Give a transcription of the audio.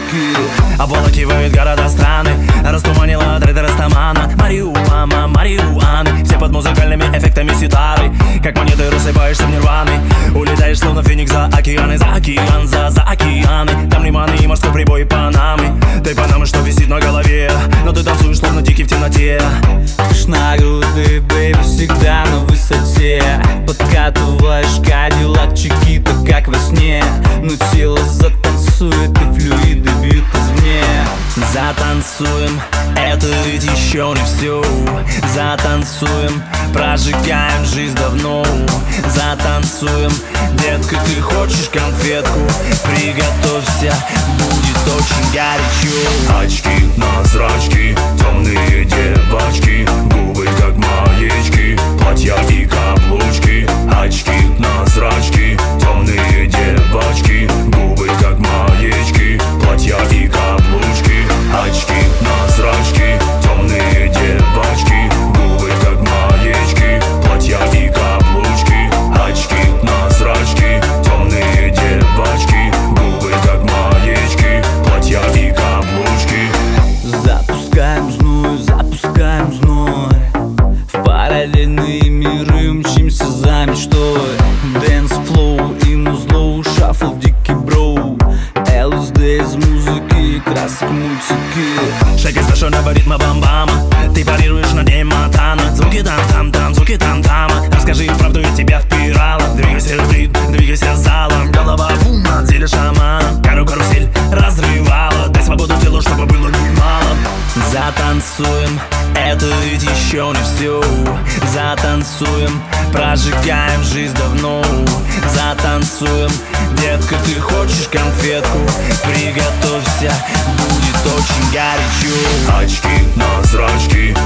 музыки. Обволакивает города, страны, растуманила трейдер Растамана. Мариуаны, все под музыкальными эффектами ситары. Как монеты рассыпаешься в нирваны. Улетаешь словно феникс за океаны, за океаны. Там лиманы и морской прибой Панамы. Ты Панамы, что висит на голове, но ты танцуешь словно дикий в темноте. Пышногрудый бэйби всегда на высоте. Подкатываешь Кадиллак Чикито, как во сне. Но тело затанцует и флюиды бьют извне. Затанцуем, это ведь еще не все. Затанцуем, прожигаем жизнь давно. Затанцуем, детка, ты хочешь конфетку? Приготовься, будет очень горячо. Очки на зрачки, темные девочки, губы как маечки, платья и каблучки. Очки на зрачки, темные девочки, губы как маечки, платья и каблучки. Очки на зрачки, темные девочки, губы как маечки, платья и каблучки. Очки на зрачки, темные девочки, губы как маечки, платья и каблучки. Запускаем зной в параллельные миры, мчимся за мечтой. Дэнс, флоу и музлоу, шафл, дикий броу. ЛСД из музыки, красок мультики. Шаг из смешанного ритма бам-бама. Ты парируешь на дне Монтана. Звуки там-там-там, звуки там-тама. Расскажи правду, ведь тебя впирала. Двигайся в ритм, двигайся залом. Голова бум, на теле шамана. Карусель разрывала. Дай свободу телу, чтобы было немало. Затанцуем, это ведь еще не все. Затанцуем, прожигаем жизнь давно. Затанцуем, детка, ты хочешь конфетку? Приготовься, будет очень горячо. Очки на зрачки,